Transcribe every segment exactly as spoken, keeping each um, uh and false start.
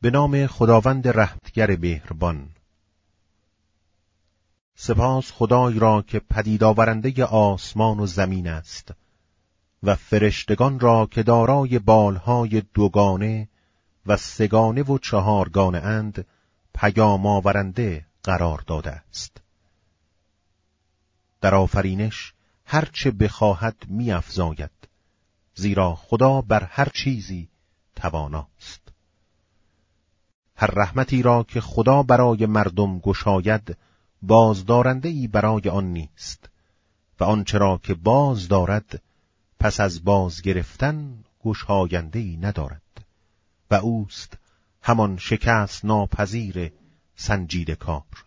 به نام خداوند رحمتگر مهربان. سپاس خدای را که پدید آورنده آسمان و زمین است و فرشتگان را که دارای بالهای دوگانه و سگانه و چهارگانه اند پیام آورنده قرار داده است. در آفرینش هر چه بخواهد می افزاید، زیرا خدا بر هر چیزی تواناست. هر رحمتی را که خدا برای مردم گشاید بازدارنده ای برای آن نیست و آنچه را که باز دارد پس از باز گرفتن گشاینده ای ندارد و اوست همان شکست ناپذیر سنجیده کار.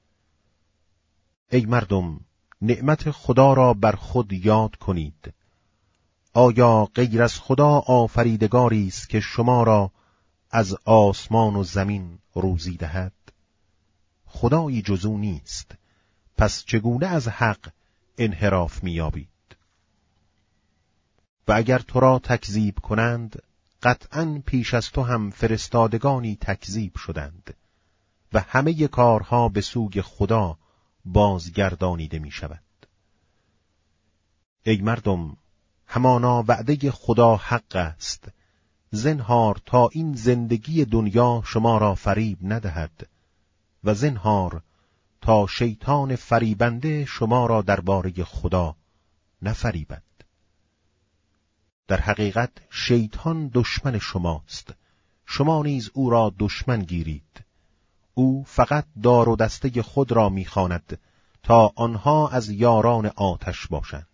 ای مردم، نعمت خدا را بر خود یاد کنید. آیا غیر از خدا آفریدگاری است که شما را از آسمان و زمین روزی دهد؟ خدایی جز او نیست. پس چگونه از حق انحراف می‌یابید؟ و اگر تو را تکذیب کنند، قطعاً پیش از تو هم فرستادگانی تکذیب شدند و همه کارها به سوی خدا بازگردانیده می شود. ای مردم، همانا وعده خدا حق است. زنهار تا این زندگی دنیا شما را فریب ندهد و زنهار تا شیطان فریبنده شما را درباره خدا نفریبد. در حقیقت شیطان دشمن شماست، شما نیز او را دشمن گیرید. او فقط دار و دسته خود را می‌خواند تا آنها از یاران آتش باشند.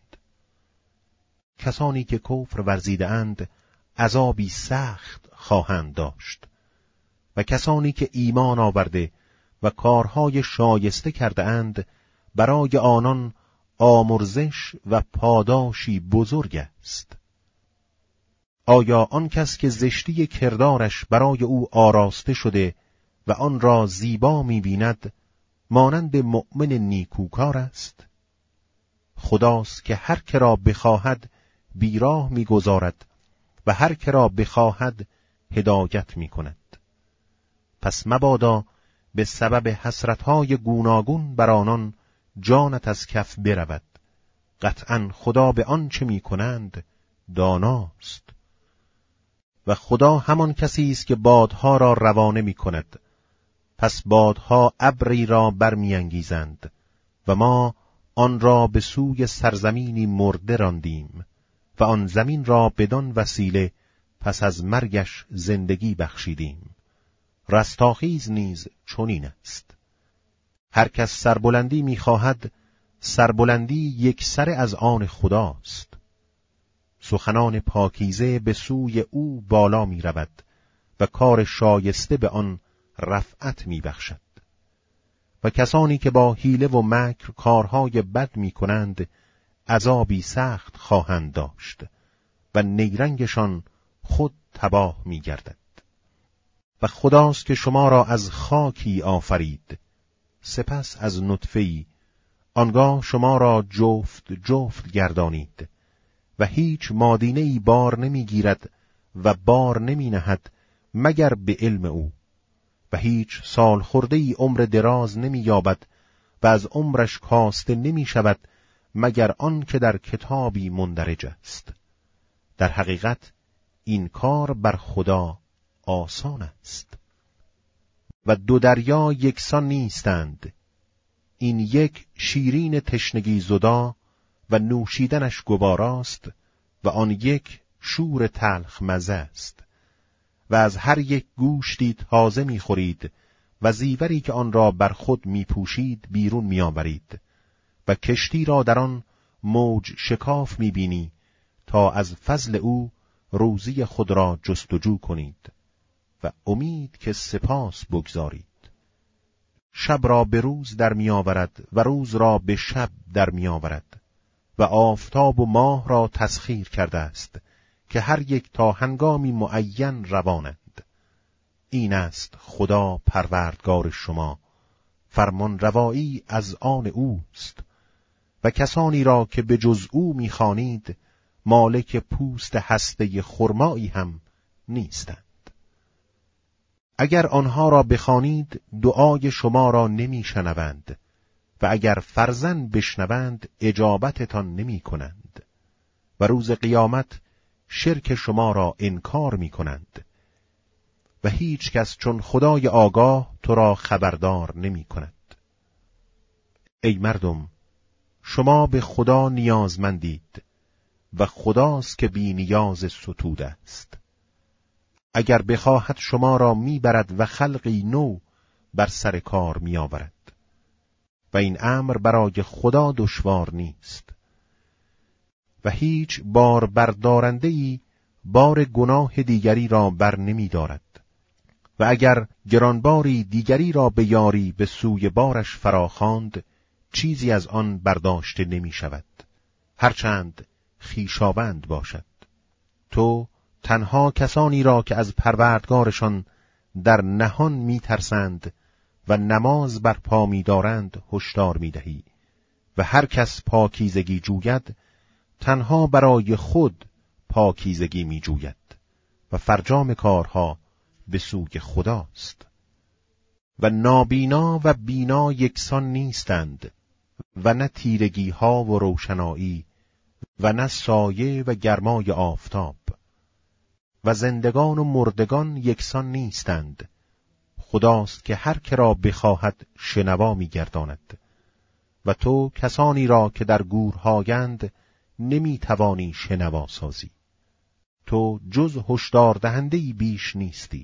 کسانی که کفر ورزیده اند عذابی سخت خواهند داشت و کسانی که ایمان آورده و کارهای شایسته کرده اند برای آنان آمرزش و پاداشی بزرگ است. آیا آن کس که زشتی کردارش برای او آراسته شده و آن را زیبا می‌بیند مانند مؤمن نیکوکار است؟ خداست که هر که را بخواهد بیراه می‌گذارد و هر که را بخواهد هدایت می‌کند. پس مبادا به سبب حسرت‌های گوناگون بر آنان جانت از کف برود. قطعاً خدا به آن چه می‌کنند داناست. و خدا همان کسی است که بادها را روانه می‌کند. پس بادها ابری را برمی‌انگیزند و ما آن را به سوی سرزمینی مرده راندیم و آن زمین را بدان وسیله پس از مرگش زندگی بخشیدیم. رستاخیز نیز چنین است. هر کس سربلندی می‌خواهد، سربلندی یک سر از آن خداست. سخنان پاکیزه به سوی او بالا می رود و کار شایسته به آن رفعت می بخشد. و کسانی که با حیله و مکر کارهای بد می کنند عذابی سخت خواهند داشت و نیرنگشان خود تباه می گردد. و خداست که شما را از خاکی آفرید، سپس از نطفه‌ای، آنگاه شما را جفت جفت گردانید و هیچ مادینه‌ای بار نمی‌گیرد و بار نمی‌نهد مگر به علم او و هیچ سال خرده‌ای عمر دراز نمی‌یابد و از عمرش کاسته نمی‌شود مگر آن که در کتابی مندرج است. در حقیقت این کار بر خدا آسان است. و دو دریا یکسان نیستند. این یک شیرین تشنگی زدا و نوشیدنش گواراست و آن یک شور تلخ مزه است. و از هر یک گوشتی تازه می‌خورید و زیوری که آن را بر خود می‌پوشید بیرون می‌آورید و کشتی را در آن موج شکاف می‌بینی تا از فضل او روزی خود را جستجو کنید و امید که سپاس بگذارید. شب را به روز در می‌آورد و روز را به شب در می‌آورد و آفتاب و ماه را تسخیر کرده است که هر یک تا هنگامی معین روانند. این است خدا پروردگار شما، فرمان روایی از آن اوست و کسانی را که به جز او می‌خوانید مالک پوست هسته خرمایی هم نیستند. اگر آنها را بخوانید دعای شما را نمی شنوند و اگر فرزن بشنوند اجابتتان نمی کنند و روز قیامت شرک شما را انکار می کنند و هیچ کس چون خدای آگاه تو را خبردار نمی کند. ای مردم، شما به خدا نیازمندید و خداست که بی نیاز ستوده است. اگر بخواهد شما را میبرد و خلقی نو بر سر کار میآورد و این امر برای خدا دشوار نیست. و هیچ بار بردارنده‌ای بار گناه دیگری را بر نمی‌دارد و اگر گرانباری دیگری را به یاری به سوی بارش فراخواند چیزی از آن برداشته نمی شود، هرچند خویشاوند باشد. تو تنها کسانی را که از پروردگارشان در نهان می ترسند و نماز بر پا می دارند هشدار می دهی و هر کس پاکیزگی جوید تنها برای خود پاکیزگی می جوید و فرجام کارها به سوی خداست. و نابینا و بینا یکسان نیستند و نه تیرگی ها و روشنایی و نه سایه و گرمای آفتاب. و زندگان و مردگان یکسان نیستند. خداست که هر که را بخواهد شنوا می گرداند. و تو کسانی را که در گورهایند نمی توانی شنوا سازی. تو جز هشدار دهنده‌ای بیش نیستی.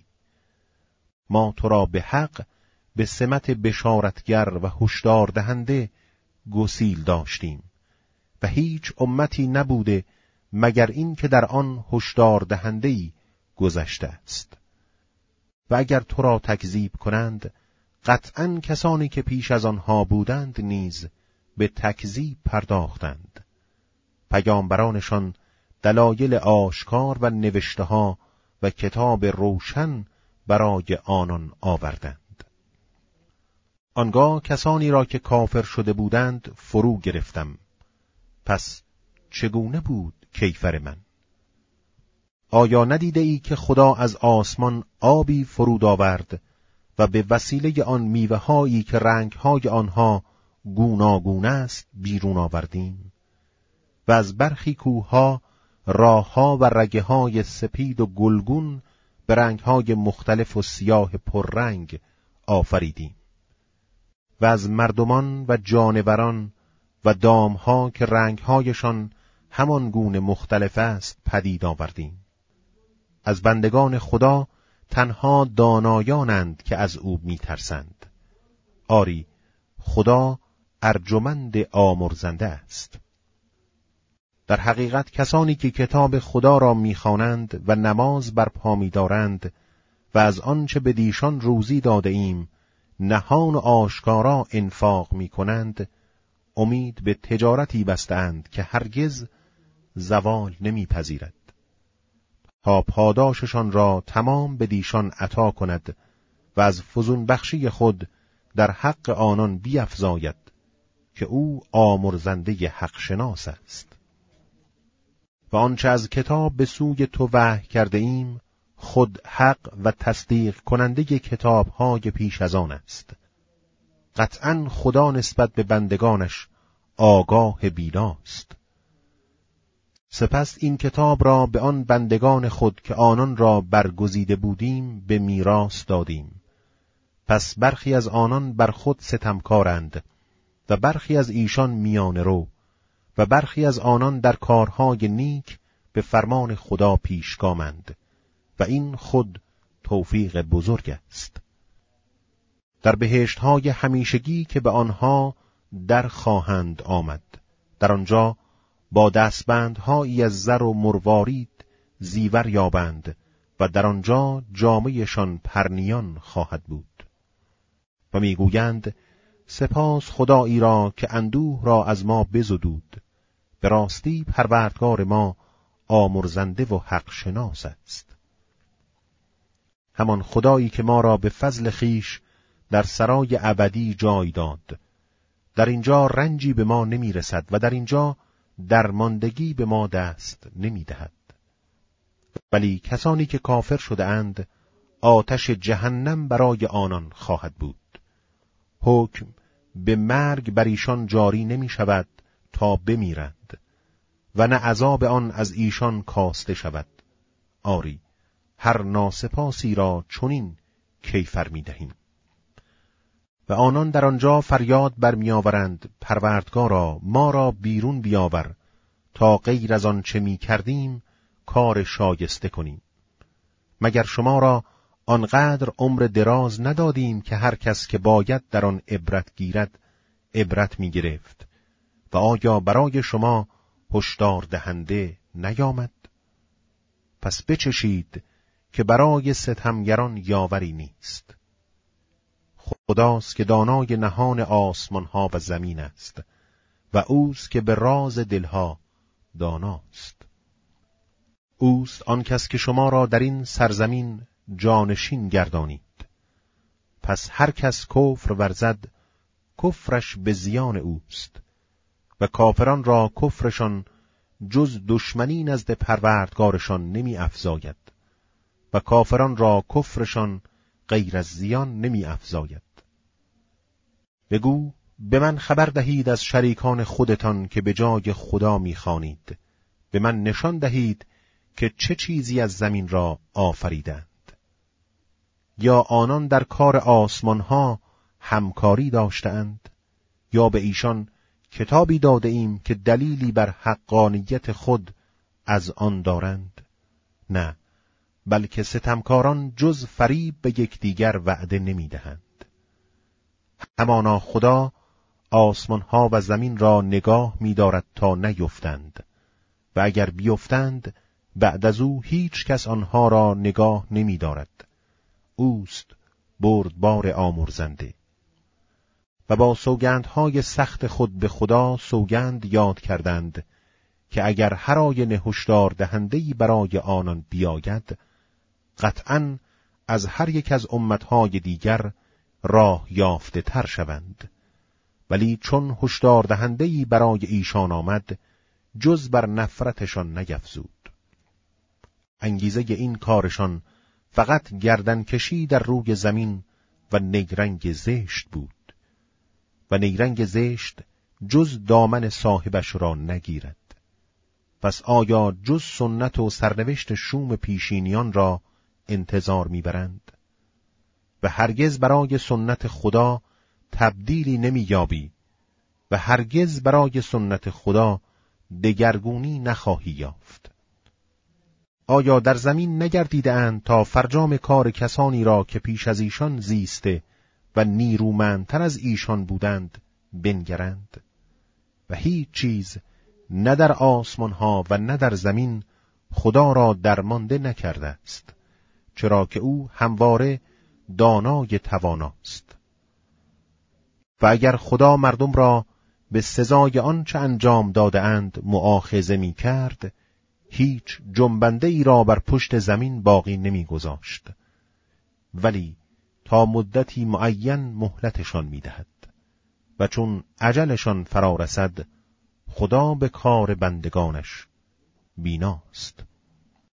ما تو را به حق به سمت بشارتگر و هشدار دهنده گسیل داشتیم و هیچ امتی نبوده مگر این که در آن هشدار دهنده‌ای گذشته است. و اگر تو را تکذیب کنند قطعاً کسانی که پیش از آنها بودند نیز به تکذیب پرداختند. پیامبرانشان دلایل آشکار و نوشته‌ها و کتاب روشن برای آنان آوردند. آنگاه کسانی را که کافر شده بودند فرو گرفتم. پس چگونه بود کیفر من؟ آیا ندیده ای که خدا از آسمان آبی فرود آورد و به وسیله آن میوه هایی که رنگ های آنها گوناگون است بیرون آوردیم و از برخی کوهها راهها و رگه های سپید و گلگون به رنگ های مختلف و سیاه پررنگ آفریدیم و از مردمان و جانوران و دامها که رنگهایشان همان گونه مختلف است پدید آوردیم. از بندگان خدا تنها دانایانند که از او میترسند. آری، خدا ارجمند آمرزنده است. در حقیقت کسانی که کتاب خدا را میخوانند و نماز بر پا می‌دارند و از آنچه به دیشان روزی داده ایم نهان و آشکارا انفاق می‌کنند، امید به تجارتی بستند که هرگز زوال نمی‌پذیرد تا پاداششان را تمام به دیشان عطا کند و از فزون بخشی خود در حق آنان بیفزاید که او آمرزنده حق شناس است. و آنچه از کتاب به سوی تو وحی کرده ایم خود حق و تصدیق کننده کتاب‌های پیش از آن است. قطعاً خدا نسبت به بندگانش آگاه بیناست. سپس این کتاب را به آن بندگان خود که آنان را برگزیده بودیم به میراث دادیم. پس برخی از آنان بر خود ستمکارند و برخی از ایشان میانه رو و برخی از آنان در کارهای نیک به فرمان خدا پیشگامند و این خود توفیق بزرگ است. در بهشت‌های همیشگی که به آنها در خواهند آمد، در آنجا با دستبندهایی از زر و مروارید زیور یابند و در آنجا جامه‌شان پرنیان خواهد بود. و میگویند سپاس خدایی را که اندوه را از ما بزدود، به راستی پروردگار ما آمرزنده و حق شناس است. همان خدایی که ما را به فضل خیش در سرای ابدی جای داد، در اینجا رنجی به ما نمی رسد و در اینجا درماندگی به ما دست نمی دهد. ولی کسانی که کافر شده اند آتش جهنم برای آنان خواهد بود. حکم به مرگ بر ایشان جاری نمی شود تا بمیرند و نه عذاب آن از ایشان کاسته شود. آری، هر ناسپاسی را چنین کیفر می دهیم. و آنان در آنجا فریاد برمیآورند: پروردگارا، ما را بیرون بیاور تا غیر از آن چه می کردیم کار شایسته کنیم. مگر شما را آنقدر عمر دراز ندادیم که هر کس که باید در آن عبرت گیرد عبرت می گرفت؟ و آیا برای شما هشدار دهنده نیامد؟ پس بچشید که برای ستمگران یاوری نیست. خداست که دانای نهان آسمانها و زمین است و اوست که به راز دلها داناست. اوست آن کس که شما را در این سرزمین جانشین گردانید. پس هر کس کفر ورزد کفرش به زیان اوست و کافران را کفرشان جز دشمنی نزد پروردگارشان نمی افزاید و کافران را کفرشان غیر از زیان نمی افزاید. بگو به من خبر دهید از شریکان خودتان که به جای خدا می خوانید. به من نشان دهید که چه چیزی از زمین را آفریدند. یا آنان در کار آسمانها همکاری داشتند، یا به ایشان کتابی داده ایم که دلیلی بر حقانیت خود از آن دارند؟ نه، بلکه ستمکاران جز فریب به یکدیگر وعده نمی دهند. همانا خدا آسمانها و زمین را نگاه می دارد تا نیفتند و اگر بیفتند بعد از او هیچ کس آنها را نگاه نمی دارد. اوست بردبار آمرزنده. و با سوگندهای سخت خود به خدا سوگند یاد کردند که اگر هر آینه هشدار دهنده‌ای برای آنان بیاید، قطعاً از هر یک از امتهای دیگر راه یافته تر شوند. ولی چون هشدار دهنده‌ای برای ایشان آمد، جز بر نفرتشان نیفزود. انگیزه این کارشان فقط گردنکشی در روی زمین و نیرنگ زشت بود و نیرنگ زشت جز دامن صاحبش را نگیرد. پس آیا جز سنت و سرنوشت شوم پیشینیان را انتظار میبرند؟ و هرگز برای سنت خدا تبدیلی نمییابی و هرگز برای سنت خدا دگرگونی نخواهی یافت. آیا در زمین نگردیده‌اند تا فرجام کار کسانی را که پیش از ایشان زیسته و نیرومندتر از ایشان بودند بنگرند؟ و هیچ چیز نه در آسمان ها و نه در زمین خدا را درمانده نکرده است، چرا که او همواره دانای تواناست. و اگر خدا مردم را به سزای آنچه انجام داده اند مؤاخذه می کرد، هیچ جنبنده ای را بر پشت زمین باقی نمی گذاشت، ولی تا مدتی معین مهلتشان می دهد و چون اجلشان فرا رسد خدا به کار بندگانش بیناست.